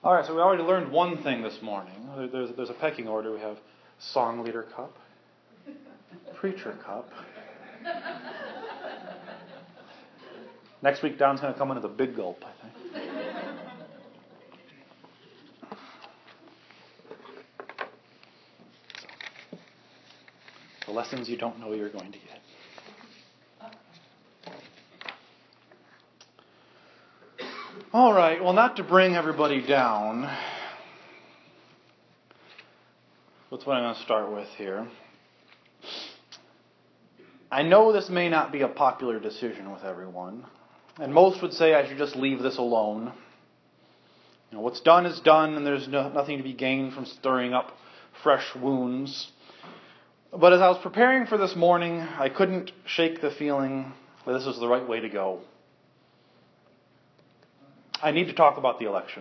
All right, so we already learned one thing this morning. There's a pecking order. We have song leader cup, preacher cup. Next week, Don's going to come in with a big gulp, I think. The lessons you don't know you're going to get. All right, well, not to bring everybody down, that's what I'm going to start with here. I know this may not be a popular decision with everyone, and most would say I should just leave this alone. You know, what's done is done, and there's nothing to be gained from stirring up fresh wounds. But as I was preparing for this morning, I couldn't shake the feeling that this was the right way to go. I need to talk about the election.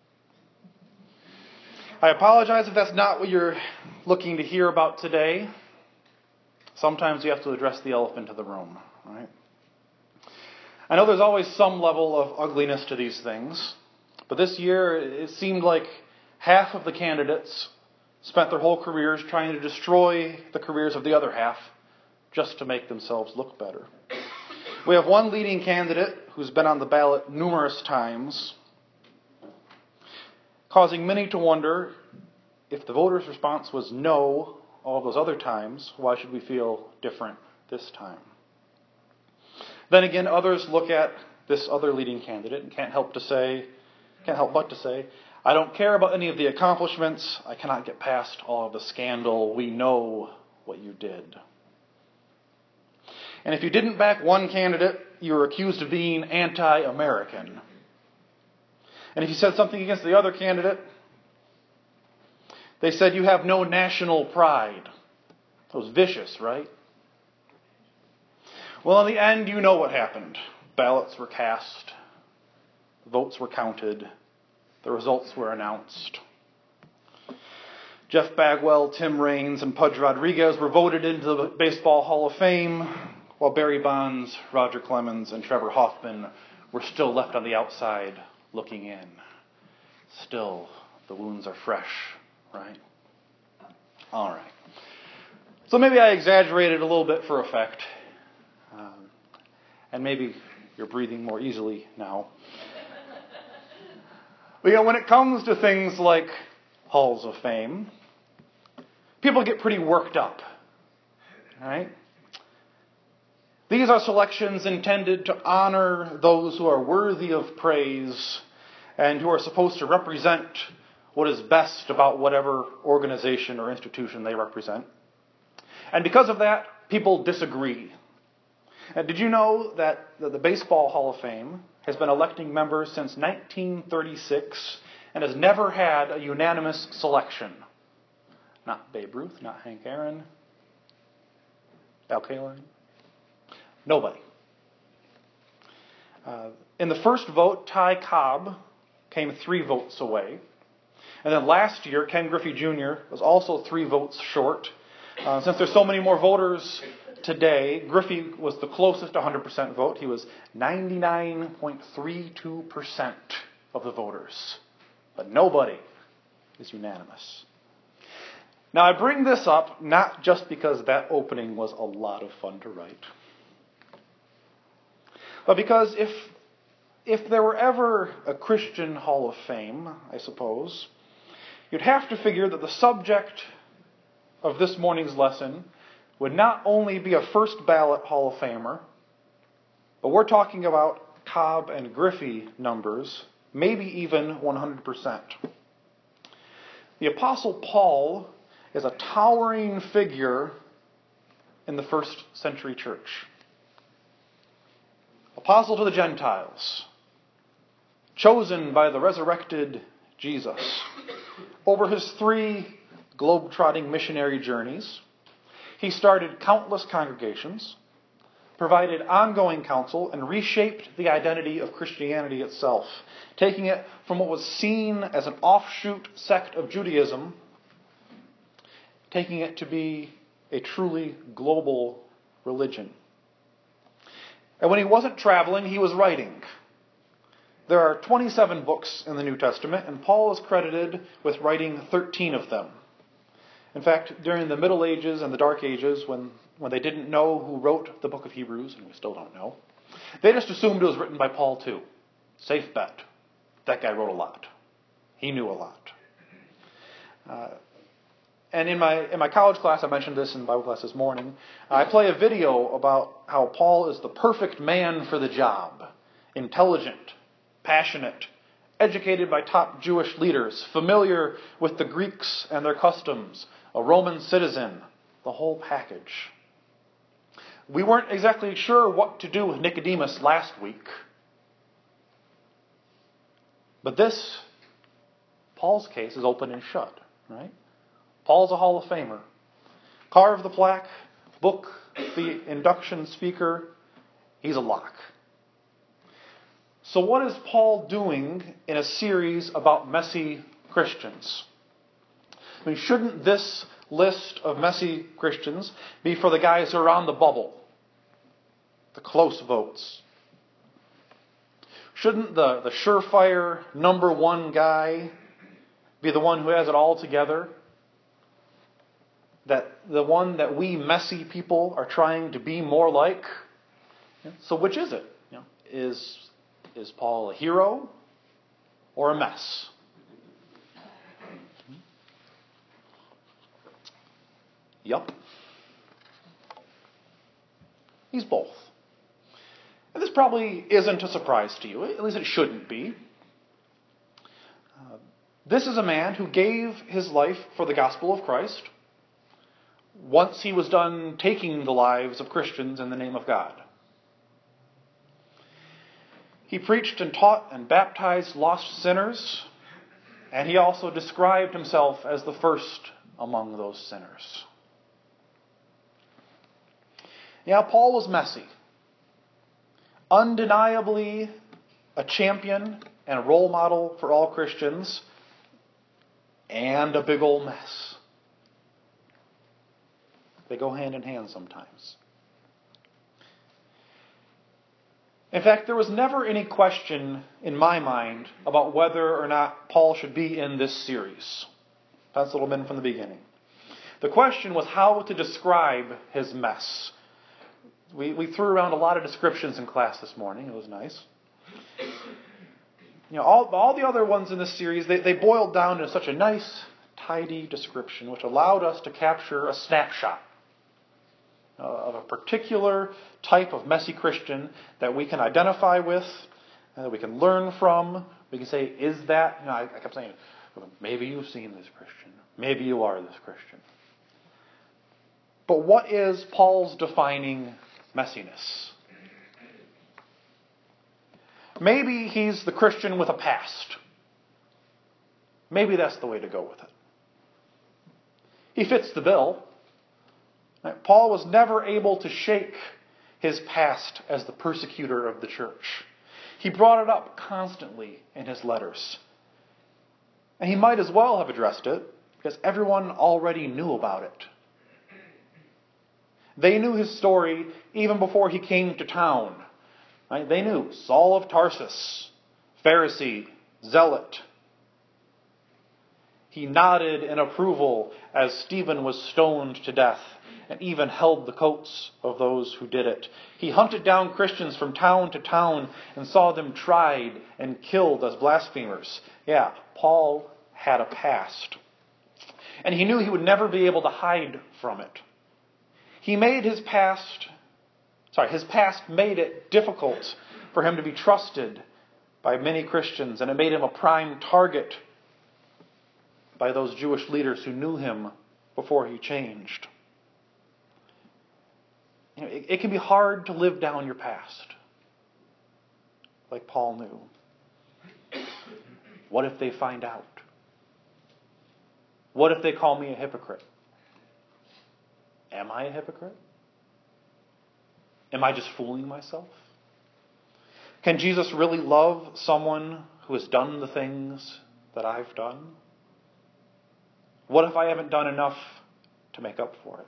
I apologize if that's not what you're looking to hear about today. Sometimes you have to address the elephant in the room, right? I know there's always some level of ugliness to these things, but this year it seemed like half of the candidates spent their whole careers trying to destroy the careers of the other half just to make themselves look better. We have one leading candidate who's been on the ballot numerous times, causing many to wonder, if the voters' response was no all those other times, why should we feel different this time? Then again, others look at this other leading candidate and can't help but to say, I don't care about any of the accomplishments. I cannot get past all of the scandal. We know what you did. And if you didn't back one candidate, you were accused of being anti-American. And if you said something against the other candidate, they said you have no national pride. It was vicious, right? Well, in the end, you know what happened. Ballots were cast. Votes were counted. The results were announced. Jeff Bagwell, Tim Raines, and Pudge Rodriguez were voted into the Baseball Hall of Fame, while Barry Bonds, Roger Clemens, and Trevor Hoffman were still left on the outside looking in. Still, the wounds are fresh, right? All right. So maybe I exaggerated a little bit for effect. And maybe you're breathing more easily now. But when it comes to things like halls of fame, people get pretty worked up, right? These are selections intended to honor those who are worthy of praise and who are supposed to represent what is best about whatever organization or institution they represent. And because of that, people disagree. And did you know that the Baseball Hall of Fame has been electing members since 1936 and has never had a unanimous selection? Not Babe Ruth, not Hank Aaron, Al Kaline. Nobody. In the first vote, Ty Cobb came 3 votes away. And then last year, Ken Griffey Jr. was also 3 votes short. Since there's so many more voters today, Griffey was the closest to 100% vote. He was 99.32% of the voters. But nobody is unanimous. Now, I bring this up not just because that opening was a lot of fun to write, but because if there were ever a Christian Hall of Fame, I suppose, you'd have to figure that the subject of this morning's lesson would not only be a first ballot Hall of Famer, but we're talking about Cobb and Griffey numbers, maybe even 100%. The Apostle Paul is a towering figure in the first century church. Apostle to the Gentiles, chosen by the resurrected Jesus. Over his 3 globe-trotting missionary journeys, he started countless congregations, provided ongoing counsel, and reshaped the identity of Christianity itself, taking it from what was seen as an offshoot sect of Judaism, taking it to be a truly global religion. And when he wasn't traveling, he was writing. There are 27 books in the New Testament, and Paul is credited with writing 13 of them. In fact, during the Middle Ages and the Dark Ages, when they didn't know who wrote the book of Hebrews, and we still don't know, they just assumed it was written by Paul too. Safe bet. That guy wrote a lot. He knew a lot. And in my college class, I mentioned this in Bible class this morning, I play a video about how Paul is the perfect man for the job. Intelligent, passionate, educated by top Jewish leaders, familiar with the Greeks and their customs, a Roman citizen, the whole package. We weren't exactly sure what to do with Nicodemus last week. But this, Paul's case, is open and shut, right? Paul's a Hall of Famer. Carve the plaque, book the induction speaker, he's a lock. So what is Paul doing in a series about messy Christians? I mean, shouldn't this list of messy Christians be for the guys who are on the bubble? The close votes. Shouldn't the surefire number one guy be the one who has it all together? That the one that we messy people are trying to be more like? So which is it? Is Paul a hero or a mess? Yup. He's both. And this probably isn't a surprise to you. At least it shouldn't be. This is a man who gave his life for the gospel of Christ once he was done taking the lives of Christians in the name of God. He preached and taught and baptized lost sinners, and he also described himself as the first among those sinners. Yeah, Paul was messy. Undeniably a champion and a role model for all Christians, and a big old mess. They go hand in hand sometimes. In fact, there was never any question in my mind about whether or not Paul should be in this series. That's little been from the beginning. The question was how to describe his mess. We threw around a lot of descriptions in class this morning. It was nice. All the other ones in this series, they boiled down to such a nice, tidy description, which allowed us to capture a snapshot of a particular type of messy Christian that we can identify with, that we can learn from. We can say, is that... I kept saying, maybe you've seen this Christian. Maybe you are this Christian. But what is Paul's defining messiness? Maybe he's the Christian with a past. Maybe that's the way to go with it. He fits the bill. Paul was never able to shake his past as the persecutor of the church. He brought it up constantly in his letters. And he might as well have addressed it, because everyone already knew about it. They knew his story even before he came to town. Right? They knew Saul of Tarsus, Pharisee, zealot. He nodded in approval as Stephen was stoned to death, and even held the coats of those who did it. He hunted down Christians from town to town and saw them tried and killed as blasphemers. Yeah, Paul had a past. And he knew he would never be able to hide from it. His past made it difficult for him to be trusted by many Christians, and it made him a prime target by those Jewish leaders who knew him before he changed. It can be hard to live down your past, like Paul knew. What if they find out? What if they call me a hypocrite? Am I a hypocrite? Am I just fooling myself? Can Jesus really love someone who has done the things that I've done? What if I haven't done enough to make up for it?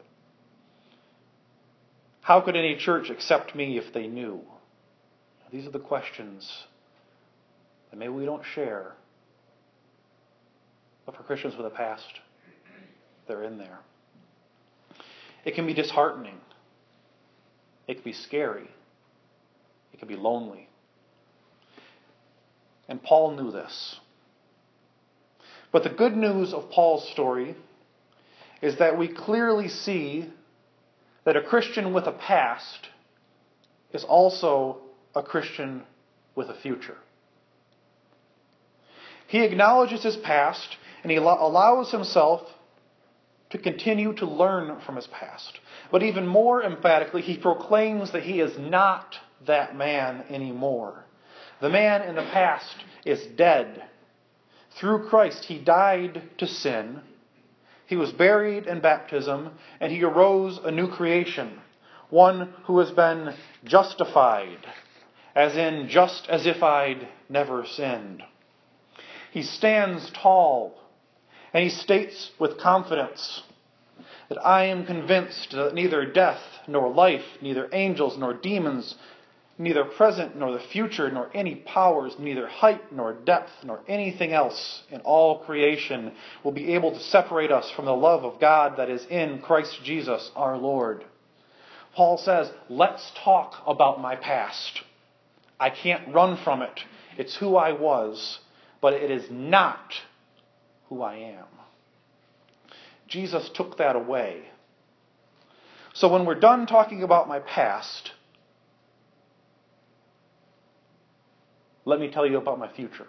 How could any church accept me if they knew? These are the questions that maybe we don't share. But for Christians with a past, they're in there. It can be disheartening. It can be scary. It can be lonely. And Paul knew this. But the good news of Paul's story is that we clearly see that a Christian with a past is also a Christian with a future. He acknowledges his past and he allows himself to continue to learn from his past. But even more emphatically, he proclaims that he is not that man anymore. The man in the past is dead. Through Christ, he died to sin. He was buried in baptism, and he arose a new creation, one who has been justified, as in just as if I'd never sinned. He stands tall, and he states with confidence that I am convinced that neither death nor life, neither angels nor demons, neither present nor the future, nor any powers, neither height nor depth, nor anything else in all creation will be able to separate us from the love of God that is in Christ Jesus our Lord. Paul says, let's talk about my past. I can't run from it. It's who I was, but it is not who I am. Jesus took that away. So when we're done talking about my past, let me tell you about my future.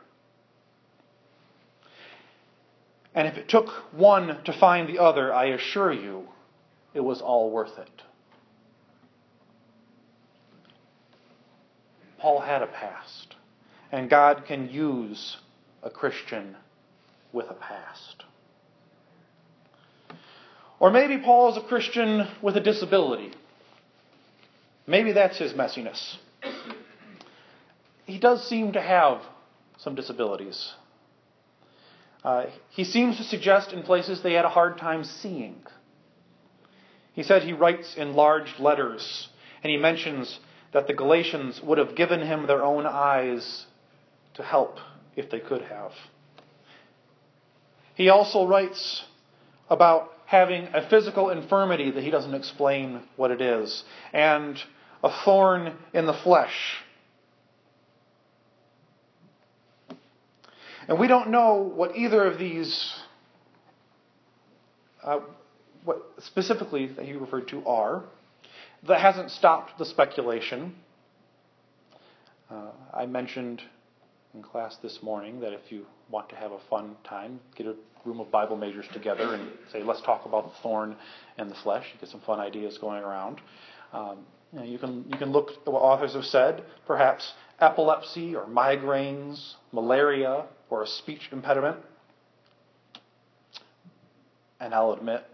And if it took one to find the other, I assure you, it was all worth it. Paul had a past, and God can use a Christian with a past. Or maybe Paul is a Christian with a disability. Maybe that's his messiness. He does seem to have some disabilities. He seems to suggest in places they had a hard time seeing. He said he writes in large letters, and he mentions that the Galatians would have given him their own eyes to help if they could have. He also writes about having a physical infirmity that he doesn't explain what it is, and a thorn in the flesh. And we don't know what either of these, what specifically that he referred to are. That hasn't stopped the speculation. I mentioned in class this morning that if you want to have a fun time, get a room of Bible majors together and say, let's talk about the thorn and the flesh. You get some fun ideas going around. You can look at what authors have said. Perhaps epilepsy or migraines, malaria, or a speech impediment. And I'll admit,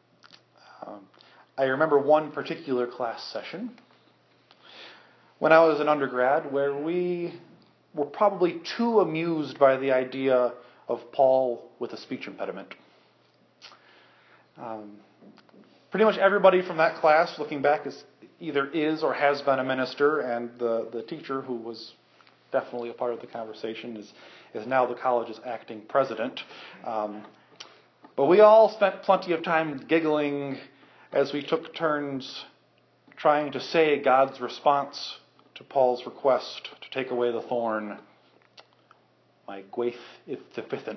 I remember one particular class session when I was an undergrad where we were probably too amused by the idea of Paul with a speech impediment. Pretty much everybody from that class, looking back, either is or has been a minister, and the teacher, who was definitely a part of the conversation, is now the college's acting president. But we all spent plenty of time giggling as we took turns trying to say God's response to Paul's request to take away the thorn. My gwaith is sufficient.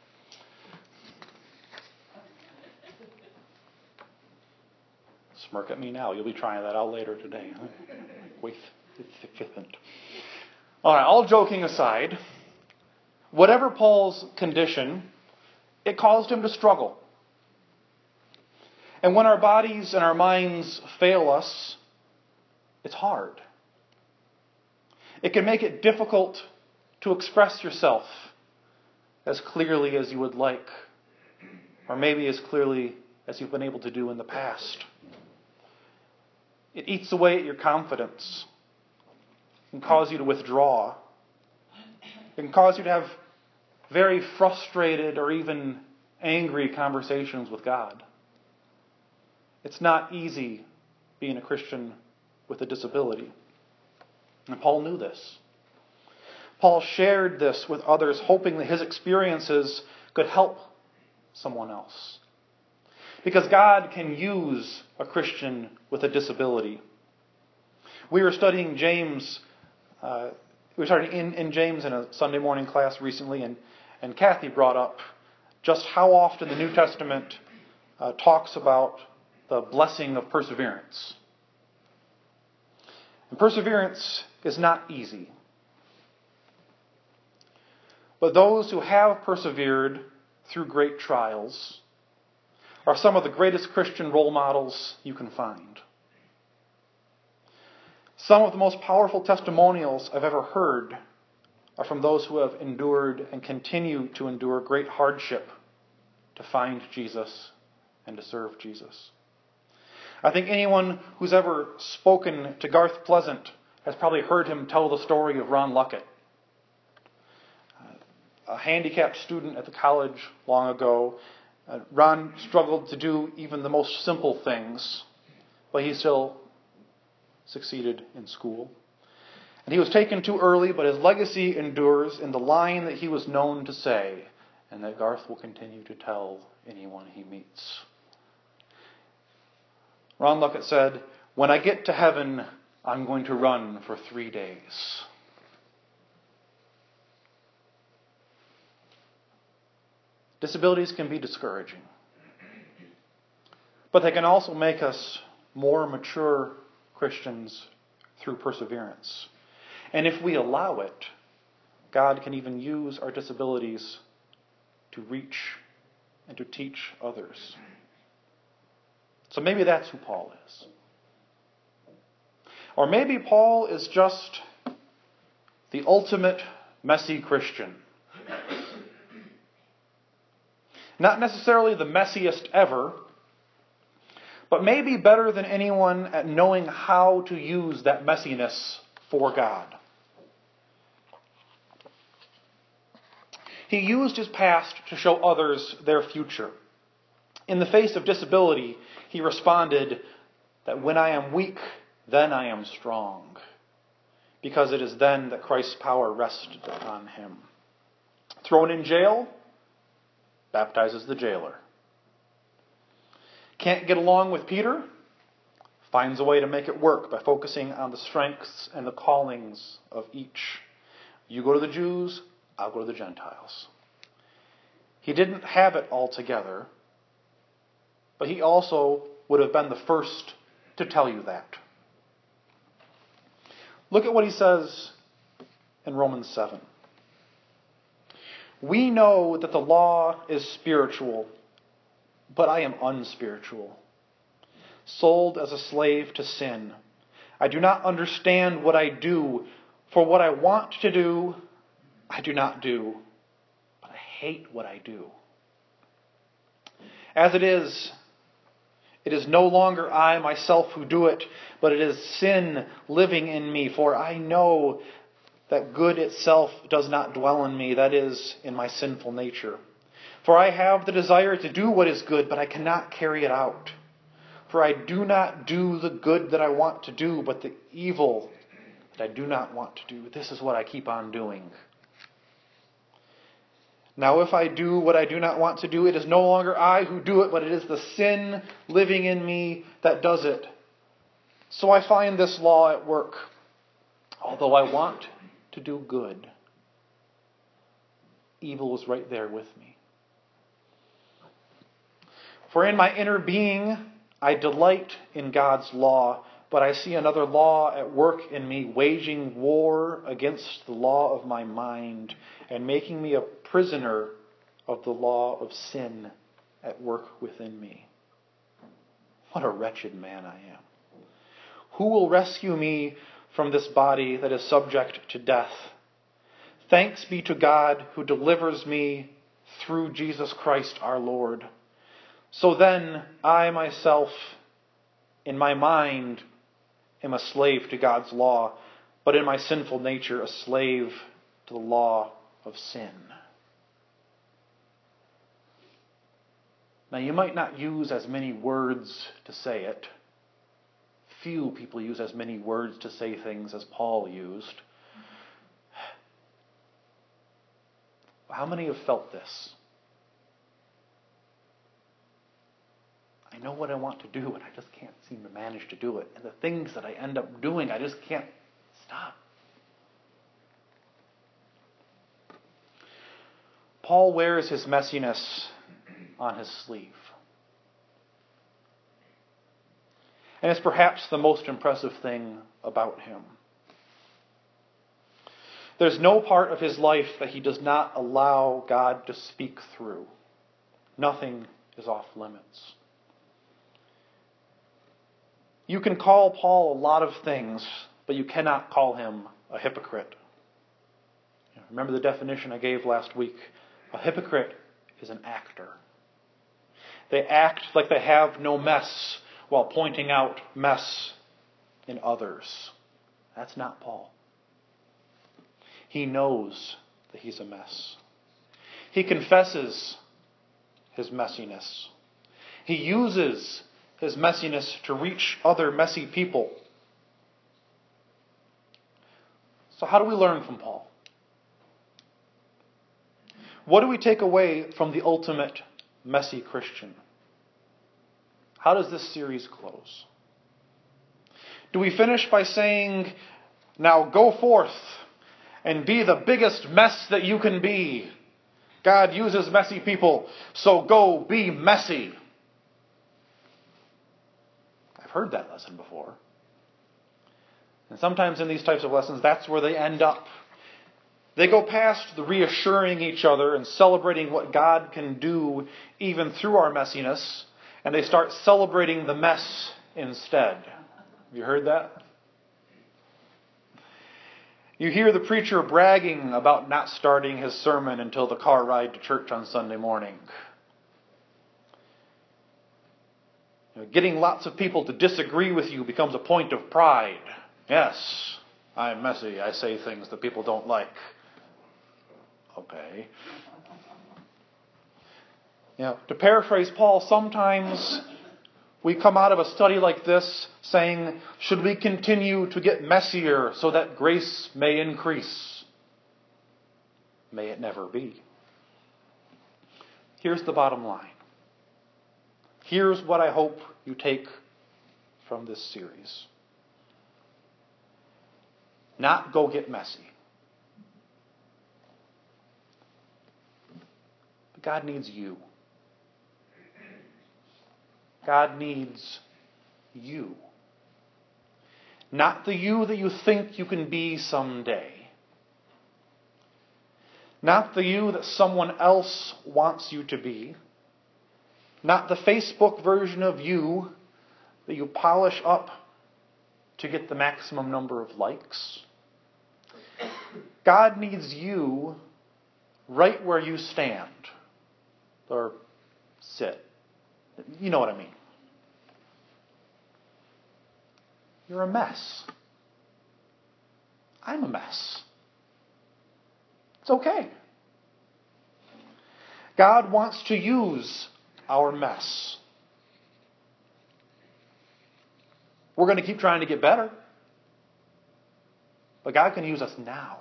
Smirk at me now. You'll be trying that out later today. Gwaith is sufficient. All right, all joking aside, whatever Paul's condition, it caused him to struggle. And when our bodies and our minds fail us, it's hard. It can make it difficult to express yourself as clearly as you would like, or maybe as clearly as you've been able to do in the past. It eats away at your confidence. It can cause you to withdraw. It can cause you to have very frustrated or even angry conversations with God. It's not easy being a Christian with a disability. And Paul knew this. Paul shared this with others, hoping that his experiences could help someone else. Because God can use a Christian with a disability. We were studying James. We started in James in a Sunday morning class recently, and Kathy brought up just how often the New Testament talks about the blessing of perseverance. And perseverance is not easy. But those who have persevered through great trials are some of the greatest Christian role models you can find. Some of the most powerful testimonials I've ever heard are from those who have endured and continue to endure great hardship to find Jesus and to serve Jesus. I think anyone who's ever spoken to Garth Pleasant has probably heard him tell the story of Ron Luckett, a handicapped student at the college long ago. Ron struggled to do even the most simple things, but he still succeeded in school. And he was taken too early, but his legacy endures in the line that he was known to say, and that Garth will continue to tell anyone he meets. Ron Luckett said, "When I get to heaven, I'm going to run for 3 days." Disabilities can be discouraging, but they can also make us more mature Christians through perseverance. And if we allow it, God can even use our disabilities to reach and to teach others. So maybe that's who Paul is. Or maybe Paul is just the ultimate messy Christian. Not necessarily the messiest ever, but maybe better than anyone at knowing how to use that messiness for God. He used his past to show others their future. In the face of disability, he responded that when I am weak, then I am strong, because it is then that Christ's power rested upon him. Thrown in jail, baptizes the jailer. Can't get along with Peter? Finds a way to make it work by focusing on the strengths and the callings of each. You go to the Jews, I'll go to the Gentiles. He didn't have it all together, but he also would have been the first to tell you that. Look at what he says in Romans 7. We know that the law is spiritual, but I am unspiritual, sold as a slave to sin. I do not understand what I do, for what I want to do, I do not do, but I hate what I do. As it is no longer I myself who do it, but it is sin living in me, for I know that good itself does not dwell in me, that is, in my sinful nature. For I have the desire to do what is good, but I cannot carry it out. For I do not do the good that I want to do, but the evil that I do not want to do. This is what I keep on doing. Now if I do what I do not want to do, it is no longer I who do it, but it is the sin living in me that does it. So I find this law at work. Although I want to do good, evil is right there with me. For in my inner being, I delight in God's law, but I see another law at work in me, waging war against the law of my mind and making me a prisoner of the law of sin at work within me. What a wretched man I am. Who will rescue me from this body that is subject to death? Thanks be to God who delivers me through Jesus Christ our Lord. So then, I myself, in my mind, am a slave to God's law, but in my sinful nature, a slave to the law of sin. Now, you might not use as many words to say it. Few people use as many words to say things as Paul used. How many have felt this? I know what I want to do, and I just can't seem to manage to do it. And the things that I end up doing, I just can't stop. Paul wears his messiness on his sleeve. And it's perhaps the most impressive thing about him. There's no part of his life that he does not allow God to speak through. Nothing is off limits. You can call Paul a lot of things, but you cannot call him a hypocrite. Remember the definition I gave last week? A hypocrite is an actor. They act like they have no mess while pointing out mess in others. That's not Paul. He knows that he's a mess. He confesses his messiness. He uses his messiness to reach other messy people. So how do we learn from Paul? What do we take away from the ultimate messy Christian? How does this series close? Do we finish by saying, now go forth and be the biggest mess that you can be? God uses messy people, so go be messy. I've heard that lesson before. And sometimes in these types of lessons, that's where they end up. They go past the reassuring each other and celebrating what God can do even through our messiness, and they start celebrating the mess instead. Have you heard that? You hear the preacher bragging about not starting his sermon until the car ride to church on Sunday morning. Getting lots of people to disagree with you becomes a point of pride. Yes, I'm messy. I say things that people don't like. Okay. To paraphrase Paul, sometimes we come out of a study like this saying, should we continue to get messier so that grace may increase? May it never be. Here's the bottom line. Here's what I hope you take from this series. Not go get messy. But God needs you. God needs you. Not the you that you think you can be someday. Not the you that someone else wants you to be. Not the Facebook version of you that you polish up to get the maximum number of likes. God needs you right where you stand. Or sit. You know what I mean. You're a mess. I'm a mess. It's okay. God wants to use our mess. We're going to keep trying to get better. But God can use us now.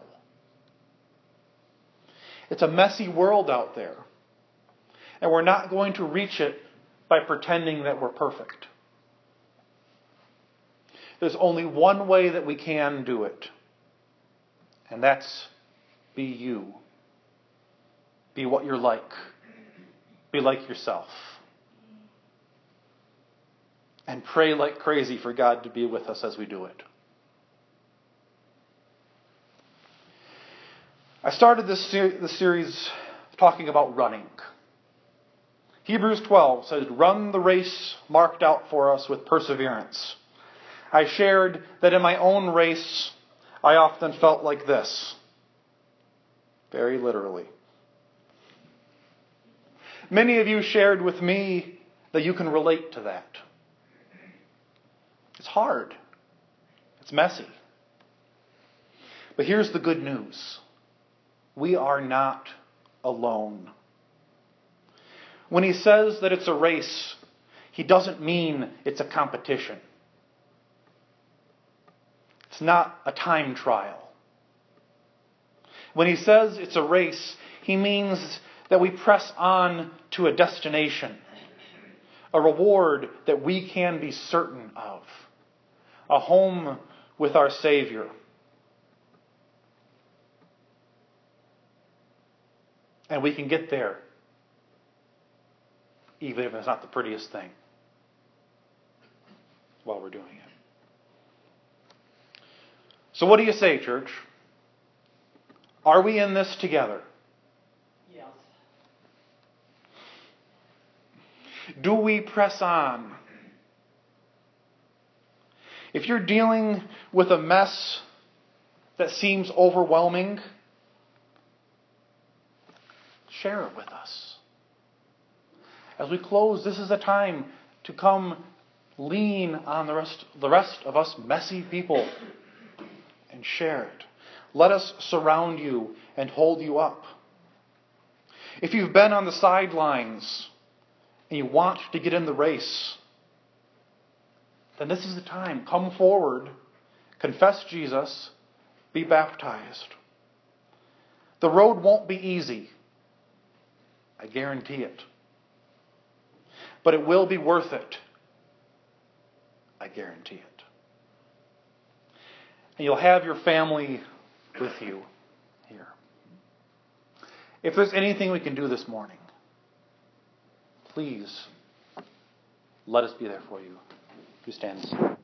It's a messy world out there. And we're not going to reach it by pretending that we're perfect. There's only one way that we can do it. And that's be you. Be what you're like. Be like yourself. And pray like crazy for God to be with us as we do it. I started this series talking about running. Hebrews 12 says, run the race marked out for us with perseverance. I shared that in my own race, I often felt like this. Very literally. Many of you shared with me that you can relate to that. It's hard. It's messy. But here's the good news. We are not alone. When he says that it's a race, he doesn't mean it's a competition. It's not a time trial. When he says it's a race, He means that we press on to a destination, a reward that we can be certain of, a home with our Savior. And we can get there, even if it's not the prettiest thing, while we're doing it. So what do you say, church? Are we in this together? Yes. Do we press on? If you're dealing with a mess that seems overwhelming, share it with us. As we close, this is a time to come lean on the rest of us messy people and share it. Let us surround you and hold you up. If you've been on the sidelines and you want to get in the race, then this is the time. Come forward, confess Jesus, be baptized. The road won't be easy. I guarantee it. But it will be worth it. I guarantee it. And you'll have your family with you here. If there's anything we can do this morning, please let us be there for you. You stand.